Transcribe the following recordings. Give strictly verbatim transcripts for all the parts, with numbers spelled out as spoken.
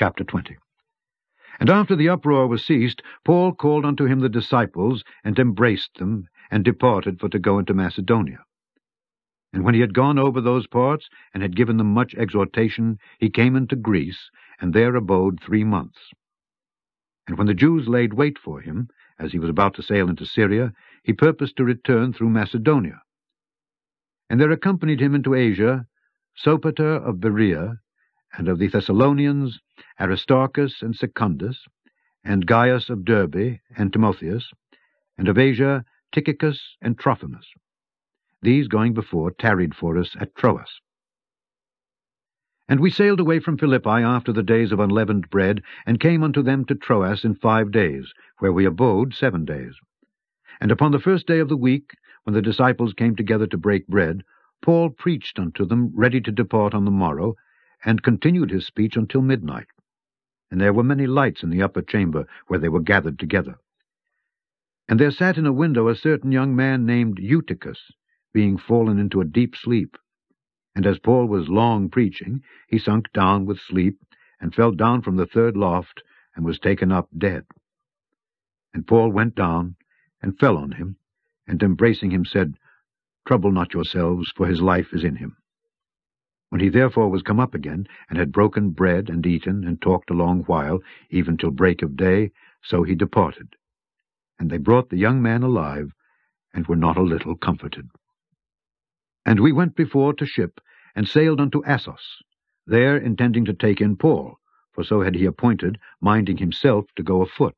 chapter twenty. And after the uproar was ceased, Paul called unto him the disciples, and embraced them, and departed for to go into Macedonia. And when he had gone over those parts, and had given them much exhortation, he came into Greece, and there abode three months. And when the Jews laid wait for him, as he was about to sail into Syria, he purposed to return through Macedonia. And there accompanied him into Asia Sopater of Berea, and of the Thessalonians Aristarchus and Secundus, and Gaius of Derbe, and Timotheus, and of Asia Tychicus and Trophimus. These, going before, tarried for us at Troas. And we sailed away from Philippi after the days of unleavened bread, and came unto them to Troas in five days, where we abode seven days. And upon the first day of the week, when the disciples came together to break bread, Paul preached unto them, ready to depart on the morrow, and continued his speech until midnight. And there were many lights in the upper chamber, where they were gathered together. And there sat in a window a certain young man named Eutychus, being fallen into a deep sleep. And as Paul was long preaching, he sunk down with sleep, and fell down from the third loft, and was taken up dead. And Paul went down, and fell on him, and embracing him said, Trouble not yourselves, for his life is in him. When he therefore was come up again, and had broken bread, and eaten, and talked a long while, even till break of day, so he departed. And they brought the young man alive, and were not a little comforted. And we went before to ship, and sailed unto Assos, there intending to take in Paul, for so had he appointed, minding himself to go afoot.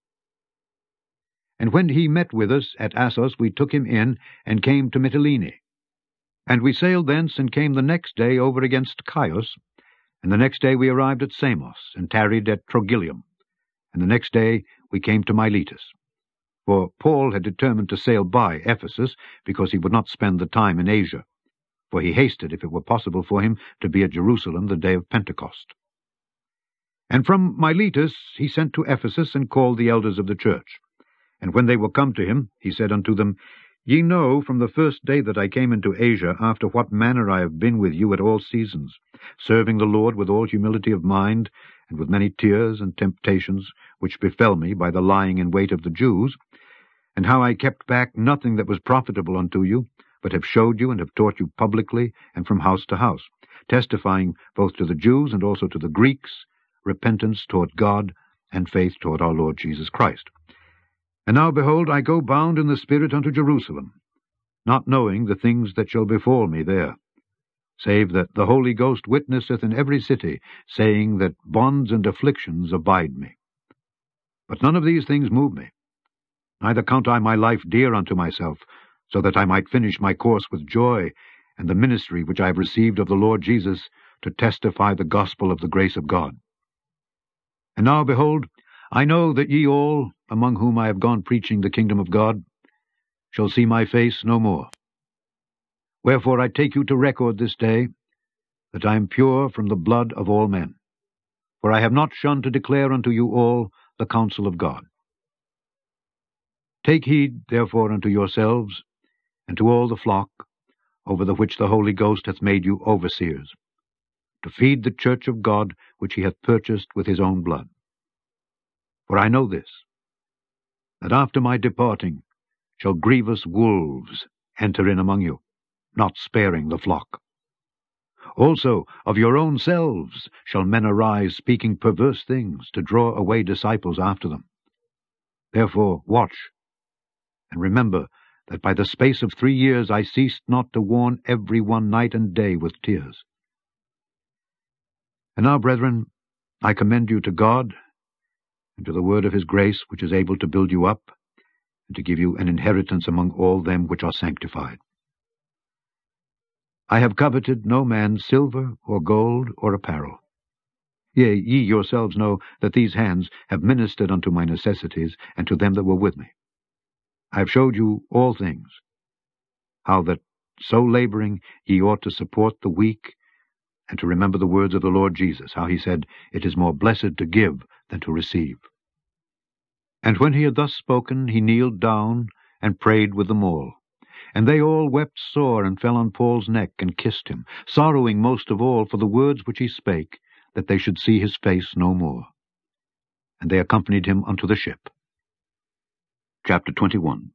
And when he met with us at Assos, we took him in, and came to Mytilene. And we sailed thence, and came the next day over against Chios, and the next day we arrived at Samos, and tarried at Trogyllium, and the next day we came to Miletus. For Paul had determined to sail by Ephesus, because he would not spend the time in Asia, for he hasted, if it were possible for him, to be at Jerusalem the day of Pentecost. And from Miletus he sent to Ephesus, and called the elders of the church. And when they were come to him, he said unto them, Ye know from the first day that I came into Asia, after what manner I have been with you at all seasons, serving the Lord with all humility of mind, and with many tears and temptations, which befell me by the lying in wait of the Jews, and how I kept back nothing that was profitable unto you, but have showed you and have taught you publicly and from house to house, testifying both to the Jews and also to the Greeks, repentance toward God, and faith toward our Lord Jesus Christ. And now, behold, I go bound in the Spirit unto Jerusalem, not knowing the things that shall befall me there, save that the Holy Ghost witnesseth in every city, saying that bonds and afflictions abide me. But none of these things move me. Neither count I my life dear unto myself, so that I might finish my course with joy, and the ministry which I have received of the Lord Jesus, to testify the gospel of the grace of God. And now, behold, I know that ye all, among whom I have gone preaching the kingdom of God, shall see my face no more. Wherefore I take you to record this day, that I am pure from the blood of all men. For I have not shunned to declare unto you all the counsel of God. Take heed, therefore, unto yourselves, and to all the flock, over the which the Holy Ghost hath made you overseers, to feed the church of God, which he hath purchased with his own blood. For I know this, that after my departing shall grievous wolves enter in among you, not sparing the flock. Also of your own selves shall men arise, speaking perverse things, to draw away disciples after them. Therefore watch, and remember that by the space of three years I ceased not to warn every one night and day with tears. And now, brethren, I commend you to God, and to the word of his grace, which is able to build you up, and to give you an inheritance among all them which are sanctified. I have coveted no man's silver, or gold, or apparel. Yea, ye yourselves know that these hands have ministered unto my necessities, and to them that were with me. I have showed you all things, how that, so laboring, ye ought to support the weak, and to remember the words of the Lord Jesus, how he said, It is more blessed to give than to receive. And when he had thus spoken, he kneeled down, and prayed with them all. And they all wept sore, and fell on Paul's neck, and kissed him, sorrowing most of all for the words which he spake, that they should see his face no more. And they accompanied him unto the ship. Chapter twenty-one.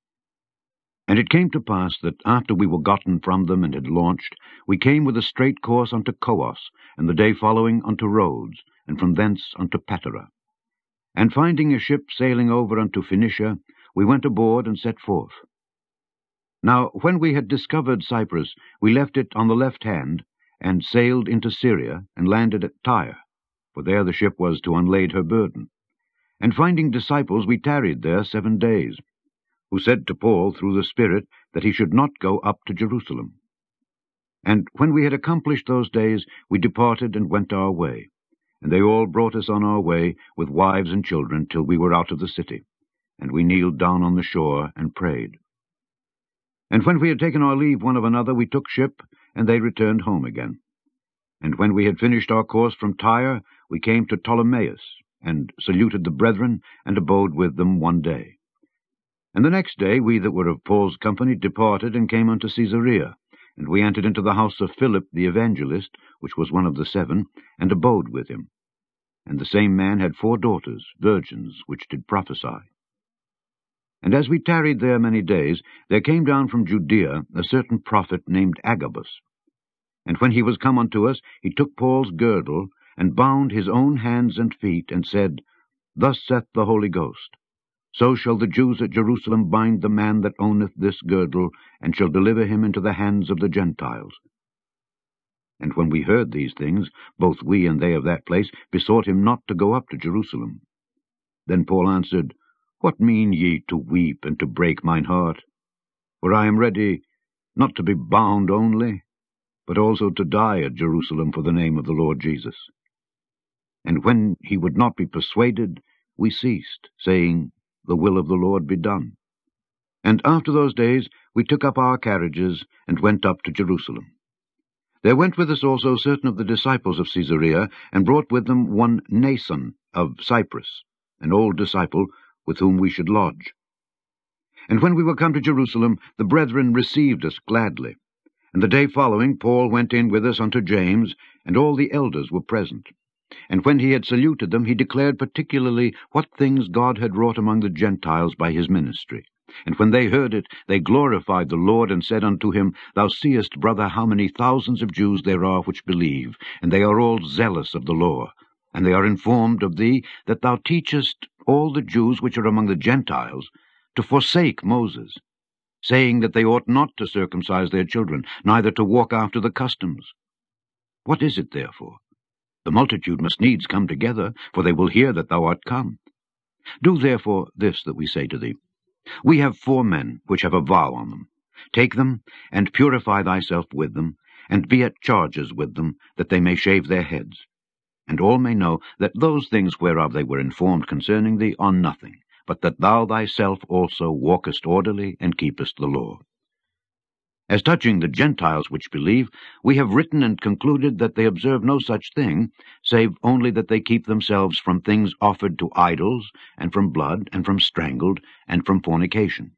And it came to pass that, after we were gotten from them and had launched, we came with a straight course unto Coos, and the day following unto Rhodes, and from thence unto Patara. And finding a ship sailing over unto Phoenicia, we went aboard and set forth. Now when we had discovered Cyprus, we left it on the left hand, and sailed into Syria, and landed at Tyre, for there the ship was to unlade her burden. And finding disciples, we tarried there seven days, who said to Paul through the Spirit that he should not go up to Jerusalem. And when we had accomplished those days, we departed and went our way. And they all brought us on our way with wives and children till we were out of the city. And we kneeled down on the shore and prayed. And when we had taken our leave one of another, we took ship, and they returned home again. And when we had finished our course from Tyre, we came to Ptolemais, and saluted the brethren, and abode with them one day. And the next day we that were of Paul's company departed, and came unto Caesarea. And we entered into the house of Philip the evangelist, which was one of the seven, and abode with him. And the same man had four daughters, virgins, which did prophesy. And as we tarried there many days, there came down from Judea a certain prophet named Agabus. And when he was come unto us, he took Paul's girdle, and bound his own hands and feet, and said, Thus saith the Holy Ghost, So shall the Jews at Jerusalem bind the man that owneth this girdle, and shall deliver him into the hands of the Gentiles. And when we heard these things, both we and they of that place besought him not to go up to Jerusalem. Then Paul answered, What mean ye to weep and to break mine heart? For I am ready not to be bound only, but also to die at Jerusalem for the name of the Lord Jesus. And when he would not be persuaded, we ceased, saying, The will of the Lord be done. And after those days we took up our carriages, and went up to Jerusalem. There went with us also certain of the disciples of Caesarea, and brought with them one Nason of Cyprus, an old disciple, with whom we should lodge. And when we were come to Jerusalem, the brethren received us gladly. And the day following Paul went in with us unto James, and all the elders were present. And when he had saluted them, he declared particularly what things God had wrought among the Gentiles by his ministry. And when they heard it, they glorified the Lord, and said unto him, Thou seest, brother, how many thousands of Jews there are which believe, and they are all zealous of the law. And they are informed of thee, that thou teachest all the Jews which are among the Gentiles to forsake Moses, saying that they ought not to circumcise their children, neither to walk after the customs. What is it therefore? The multitude must needs come together, for they will hear that thou art come. Do therefore this that we say to thee. We have four men which have a vow on them. Take them, and purify thyself with them, and be at charges with them, that they may shave their heads. And all may know that those things whereof they were informed concerning thee are nothing, but that thou thyself also walkest orderly, and keepest the law. As touching the Gentiles which believe, we have written and concluded that they observe no such thing, save only that they keep themselves from things offered to idols, and from blood, and from strangled, and from fornication.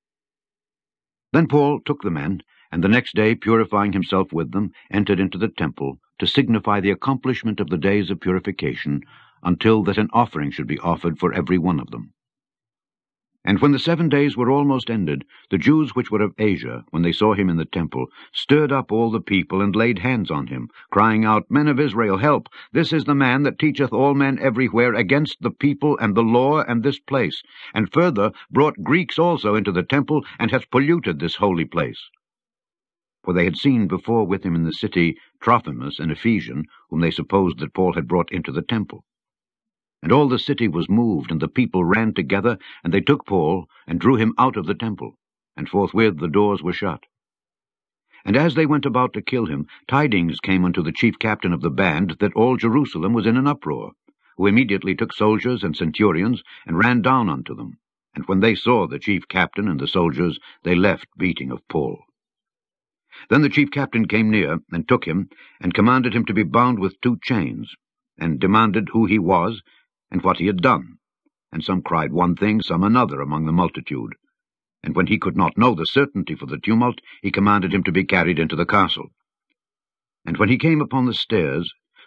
Then Paul took the men, and the next day, purifying himself with them, entered into the temple, to signify the accomplishment of the days of purification, until that an offering should be offered for every one of them. And when the seven days were almost ended, the Jews which were of Asia, when they saw him in the temple, stirred up all the people, and laid hands on him, crying out, Men of Israel, help! This is the man that teacheth all men everywhere against the people and the law and this place, and further brought Greeks also into the temple, and hath polluted this holy place. For they had seen before with him in the city Trophimus, an Ephesian, whom they supposed that Paul had brought into the temple. And all the city was moved, and the people ran together, and they took Paul, and drew him out of the temple, and forthwith the doors were shut. And as they went about to kill him, tidings came unto the chief captain of the band that all Jerusalem was in an uproar, who immediately took soldiers and centurions, and ran down unto them. And when they saw the chief captain and the soldiers, they left beating of Paul. Then the chief captain came near, and took him, and commanded him to be bound with two chains, and demanded who he was, and what he had done. And some cried one thing, some another among the multitude. And when he could not know the certainty for the tumult, he commanded him to be carried into the castle. And when he came upon the stairs,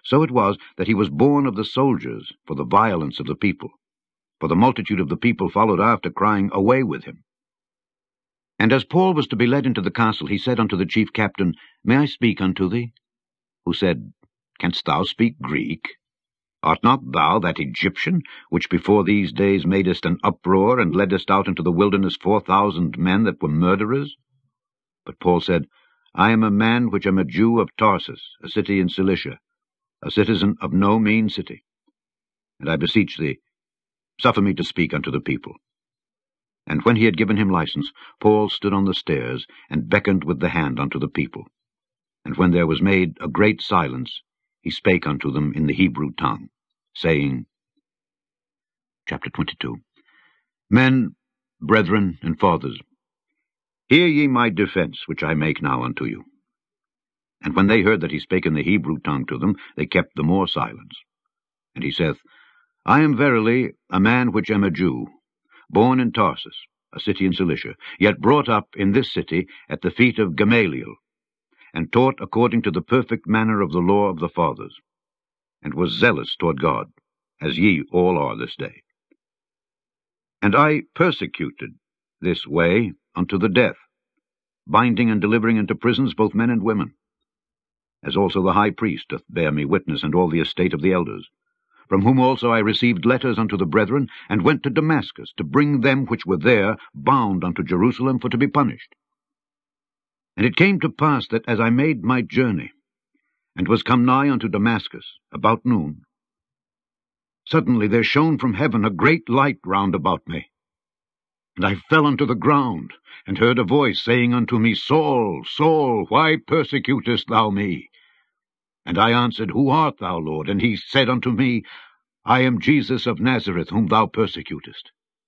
So it was that he was born of the soldiers for the violence of the people. For the multitude of the people followed after, crying, Away with him! And as Paul was to be led into the castle, he said unto the chief captain, May I speak unto thee? Who said, Canst thou speak Greek? Art not thou that Egyptian, which before these days madest an uproar, and leddest out into the wilderness four thousand men that were murderers? But Paul said, I am a man which am a Jew of Tarsus, a city in Cilicia, a citizen of no mean city. And I beseech thee, suffer me to speak unto the people. And when he had given him license, Paul stood on the stairs, and beckoned with the hand unto the people. And when there was made a great silence, he spake unto them in the Hebrew tongue, saying, Chapter twenty-two. Men, brethren, and fathers, hear ye my defence, which I make now unto you. And when they heard that he spake in the Hebrew tongue to them, they kept the more silence. And he saith, I am verily a man which am a Jew, born in Tarsus, a city in Cilicia, yet brought up in this city at the feet of Gamaliel, and taught according to the perfect manner of the law of the fathers, and was zealous toward God, as ye all are this day. And I persecuted this way unto the death, binding and delivering into prisons both men and women, as also the high priest doth bear me witness, and all the estate of the elders, from whom also I received letters unto the brethren, and went to Damascus, to bring them which were there bound unto Jerusalem for to be punished. And it came to pass that as I made my journey, and was come nigh unto Damascus, about noon, suddenly there shone from heaven a great light round about me. And I fell unto the ground, and heard a voice saying unto me, Saul, Saul, why persecutest thou me? And I answered, Who art thou, Lord? And he said unto me, I am Jesus of Nazareth, whom thou persecutest.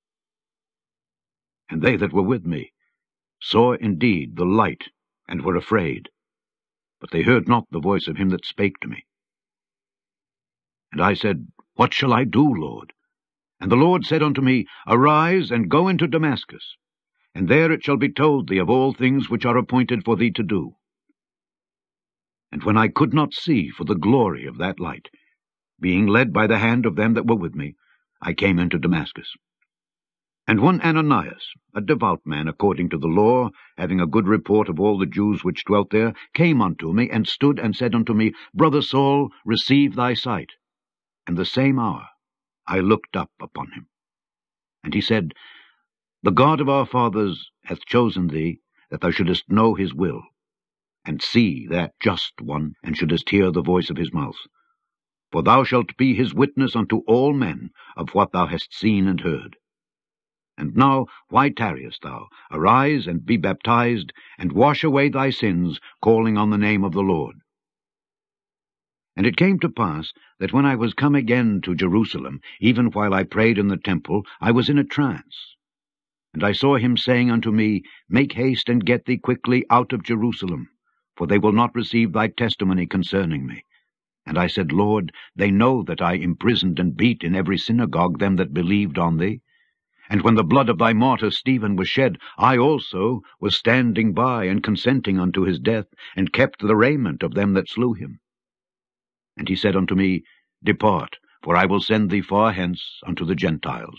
And they that were with me saw indeed the light, and were afraid, but they heard not the voice of him that spake to me. And I said, What shall I do, Lord? And the Lord said unto me, Arise, and go into Damascus, and there it shall be told thee of all things which are appointed for thee to do. And when I could not see for the glory of that light, being led by the hand of them that were with me, I came into Damascus. And one Ananias, a devout man according to the law, having a good report of all the Jews which dwelt there, came unto me, and stood and said unto me, Brother Saul, receive thy sight. And the same hour I looked up upon him. And he said, The God of our fathers hath chosen thee, that thou shouldest know his will, and see that just one, and shouldest hear the voice of his mouth. For thou shalt be his witness unto all men of what thou hast seen and heard. And now, why tarriest thou? Arise, and be baptized, and wash away thy sins, calling on the name of the Lord. And it came to pass, that when I was come again to Jerusalem, even while I prayed in the temple, I was in a trance. And I saw him saying unto me, Make haste, and get thee quickly out of Jerusalem, for they will not receive thy testimony concerning me. And I said, Lord, they know that I imprisoned and beat in every synagogue them that believed on thee. And when the blood of thy martyr Stephen was shed, I also was standing by, and consenting unto his death, and kept the raiment of them that slew him. And he said unto me, Depart, for I will send thee far hence unto the Gentiles.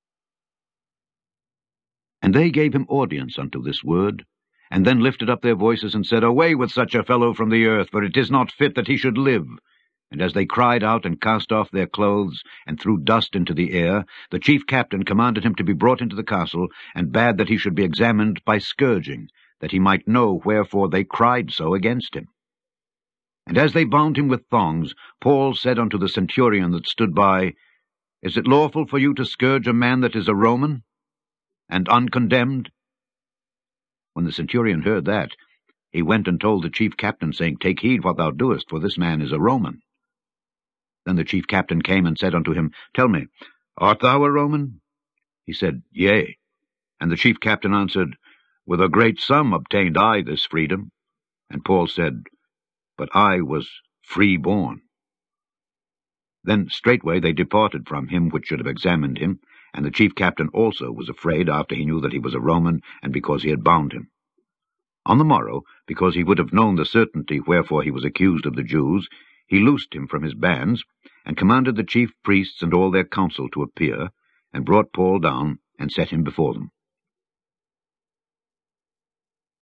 And they gave him audience unto this word, and then lifted up their voices, and said, Away with such a fellow from the earth, for it is not fit that he should live. And as they cried out, and cast off their clothes, and threw dust into the air, the chief captain commanded him to be brought into the castle, and bade that he should be examined by scourging, that he might know wherefore they cried so against him. And as they bound him with thongs, Paul said unto the centurion that stood by, Is it lawful for you to scourge a man that is a Roman, and uncondemned? When the centurion heard that, he went and told the chief captain, saying, Take heed what thou doest, for this man is a Roman. Then the chief captain came and said unto him, Tell me, art thou a Roman? He said, Yea. And the chief captain answered, With a great sum obtained I this freedom. And Paul said, But I was free-born. Then straightway they departed from him which should have examined him, and the chief captain also was afraid after he knew that he was a Roman, and because he had bound him. On the morrow, because he would have known the certainty wherefore he was accused of the Jews, he loosed him from his bands, and commanded the chief priests and all their council to appear, and brought Paul down, and set him before them.